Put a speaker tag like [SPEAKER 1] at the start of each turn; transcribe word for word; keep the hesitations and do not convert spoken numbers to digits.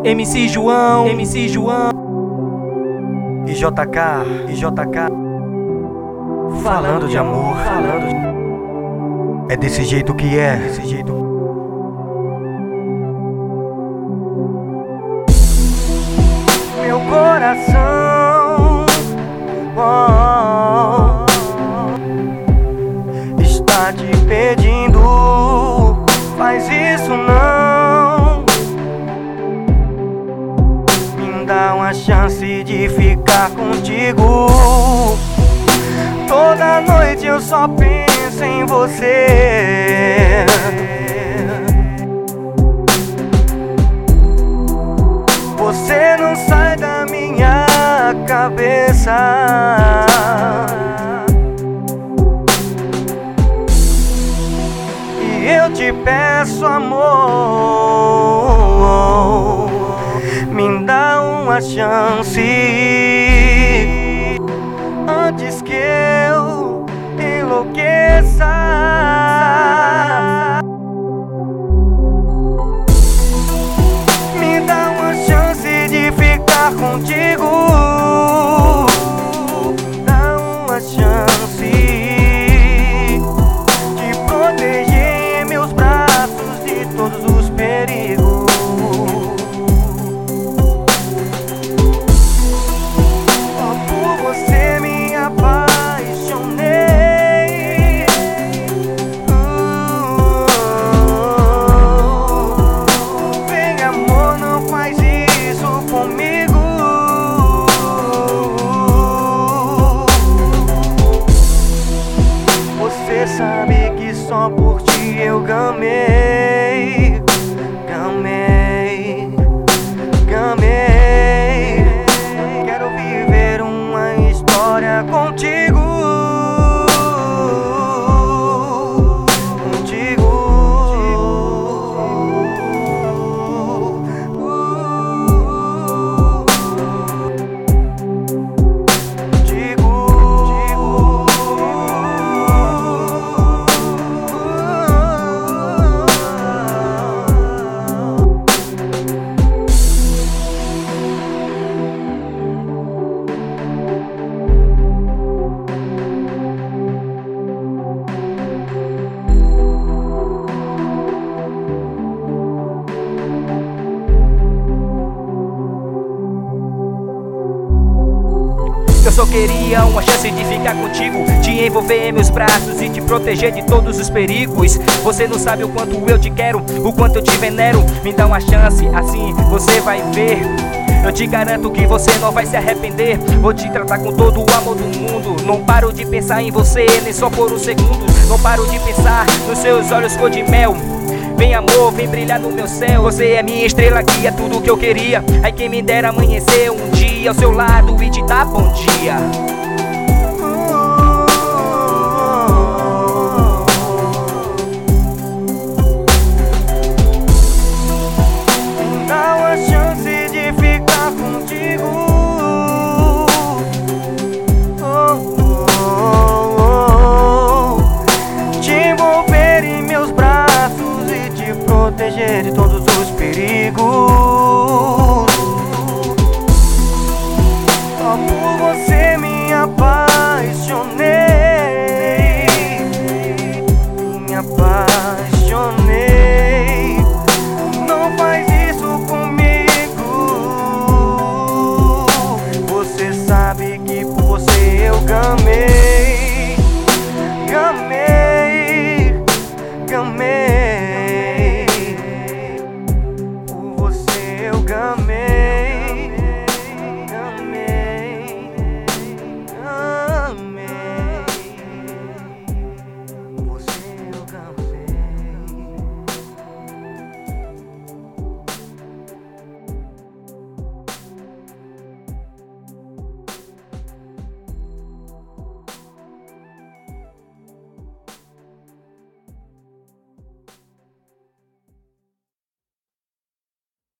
[SPEAKER 1] M C João, M C João
[SPEAKER 2] e J K, e J K falando de amor, falando de... É desse jeito que é, desse jeito. Meu coração oh, está te pedindo, faz isso não. Me dá uma chance de ficar contigo. Toda noite eu só penso em você. Você não sai da minha cabeça. E eu te peço, amor, me dá uma chance antes que eu enlouqueça. Me dá uma chance de ficar contigo. Dá uma chance de proteger em meus braços de todos os perigos. Só por você me apaixonei. uh, Vem, amor, não faz isso comigo. Você sabe que só por ti eu gamei, gamei, gamei. Quero viver uma história contigo, contigo, contigo,
[SPEAKER 1] Eu só queria uma chance de ficar contigo, te envolver em meus braços e te proteger de todos os perigos. Você não sabe o quanto eu te quero, o quanto eu te venero. Me dá uma chance, assim você vai ver. Eu te garanto que você não vai se arrepender. Vou te tratar com todo o amor do mundo. Não paro de pensar em você, nem só por um segundo. Não paro de pensar nos seus olhos cor de mel. Vem, amor, vem brilhar no meu céu. Você é minha estrela, que é tudo que eu queria. Ai, quem me dera amanhecer um dia ao seu lado e te dar bom dia.
[SPEAKER 2] Me dá uma chance de ficar contigo. oh, oh, oh, oh. Te envolver em meus braços e te proteger de todos os perigos.